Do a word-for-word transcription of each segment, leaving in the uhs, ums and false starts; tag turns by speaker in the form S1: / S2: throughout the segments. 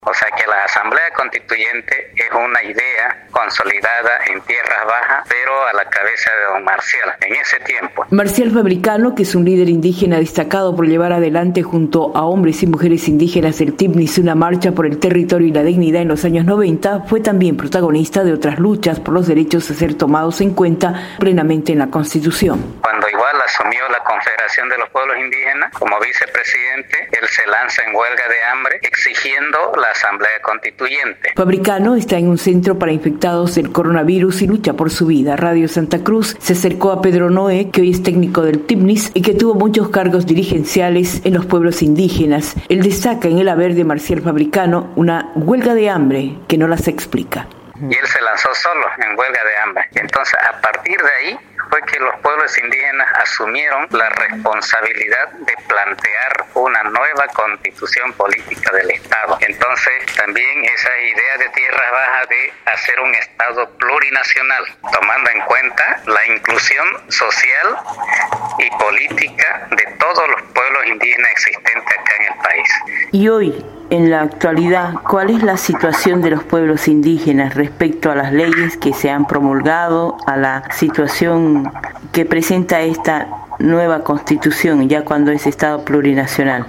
S1: O sea que la Asamblea Constituyente es una idea consolidada en tierras bajas, pero a la cabeza de don Marcial en ese tiempo.
S2: Marcial Fabricano, que es un líder indígena destacado por llevar adelante junto a hombres y mujeres indígenas del TIPNIS una marcha por el territorio y la dignidad en los años noventa, fue también protagonista de otras luchas por los derechos a ser tomados en cuenta plenamente en la Constitución.
S1: Cuando igual asumió la Confederación de los Pueblos Indígenas como vicepresidente, él se lanza en huelga de hambre exigiendo la Asamblea Constituyente.
S2: Fabricano está en un centro para infectados del coronavirus y lucha por su vida. Radio Santa Cruz se acercó a Pedro Noé, que hoy es técnico del TIPNIS y que tuvo muchos cargos dirigenciales en los pueblos indígenas. Él destaca en el haber de Marcial Fabricano una huelga de hambre que no las explica.
S1: Y él se lanzó solo en huelga de hambre. Entonces, a partir de ahí fue que los pueblos indígenas asumieron la responsabilidad de plantear una nueva constitución política del Estado. Entonces, también esa idea de tierras bajas de hacer un Estado plurinacional, tomando en cuenta la inclusión social y política de todos los pueblos indígenas existentes acá en el país.
S2: Y hoy, en la actualidad, ¿cuál es la situación de los pueblos indígenas respecto a las leyes que se han promulgado, a la situación que presenta esta nueva constitución, ya cuando es Estado plurinacional?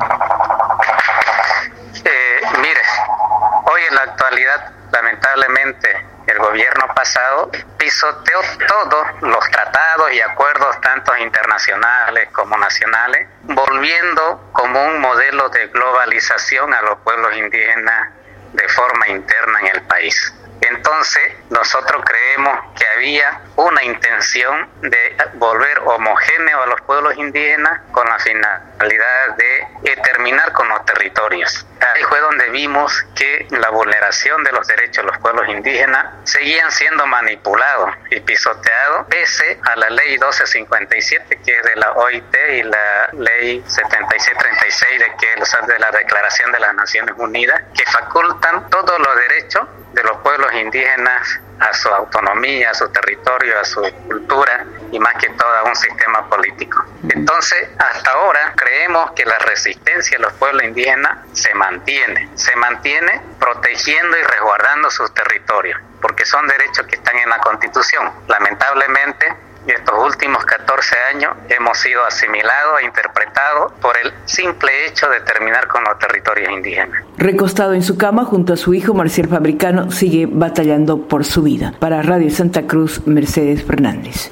S1: Eh, mire, hoy en la actualidad, lamentablemente, el gobierno pasado pisoteó todos los tratados y acuerdos, tanto internacionales como nacionales, volviendo como un modelo de globalización a los pueblos indígenas de forma interna en el país. Entonces, nosotros creemos que había una intención de volver homogéneo a los pueblos indígenas con la finalidad de terminar con los territorios. Ahí fue donde vimos que la vulneración de los derechos de los pueblos indígenas seguían siendo manipulados y pisoteados, pese a la ley doce cincuenta y siete, que es de la O I T, y la ley setenta y seis treinta y seis, de que es de la Declaración de las Naciones Unidas, que facultan todos los derechos de los pueblos indígenas a su autonomía, a su territorio, a su cultura y más que todo a un sistema político. Entonces, hasta ahora creemos que la resistencia de los pueblos indígenas se mantiene, se mantiene protegiendo y resguardando sus territorios, porque son derechos que están en la Constitución. Lamentablemente, estos últimos catorce años hemos sido asimilados e interpretados por el simple hecho de terminar con los territorios indígenas.
S2: Recostado en su cama junto a su hijo, Marcial Fabricano sigue batallando por su vida. Para Radio Santa Cruz, Mercedes Fernández.